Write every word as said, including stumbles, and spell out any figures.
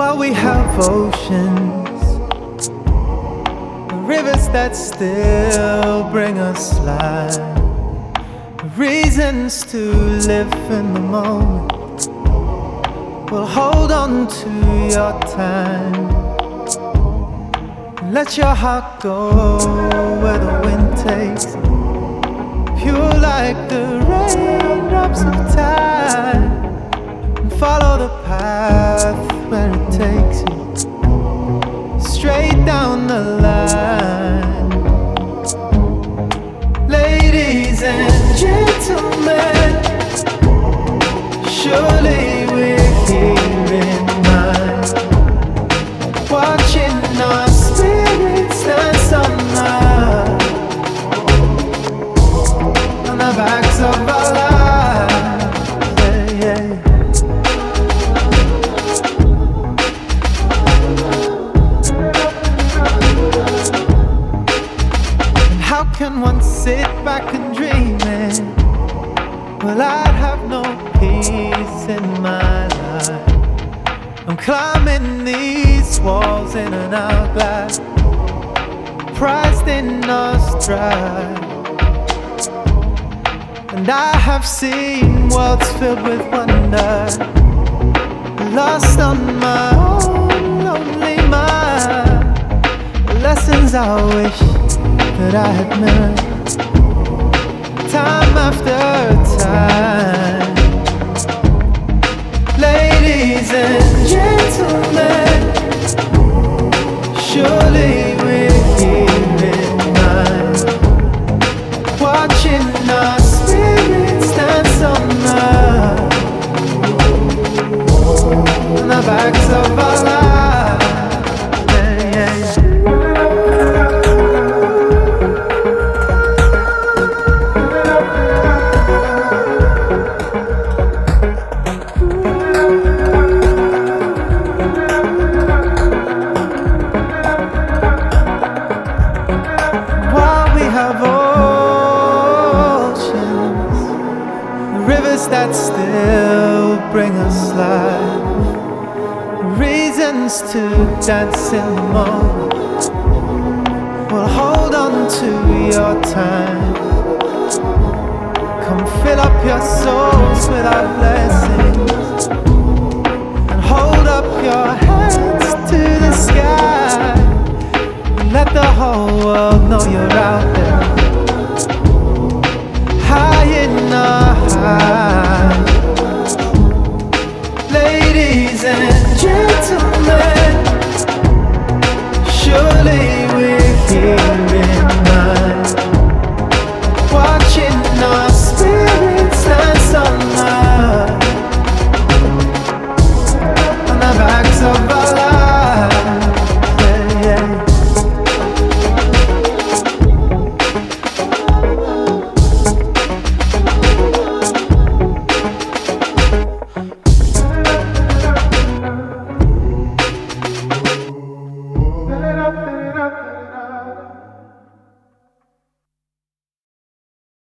While we have oceans, rivers that still bring us life, reasons to live in the moment. Well, hold on to your time and let your heart go where the wind takes it. Pure like the raindrops of tide, and follow the path where it takes you, straight down the line. Ladies and gentlemen, surely we're here in mind, watching our spirits dance on the, on the backs of our lives. Yeah, yeah. How can one sit back and dream it? Well, I'd have no peace in my life. I'm climbing these walls in an hourglass, priced in our stride. And I have seen worlds filled with wonder, lost on my own lonely mind. Lessons I wish that I had learned time after time. Ladies and gentlemen, surely we're here in mind, watching our spirits dance on the, on the backs of our lives. Yeah, yeah, yeah. That still bring us life, reasons to dance in the moment. Well, hold on to your time, come fill up your souls with our blessings, and hold up your hands to the sky, and let the whole world know you're out there, high in our high. Ladies and gentlemen, surely we're here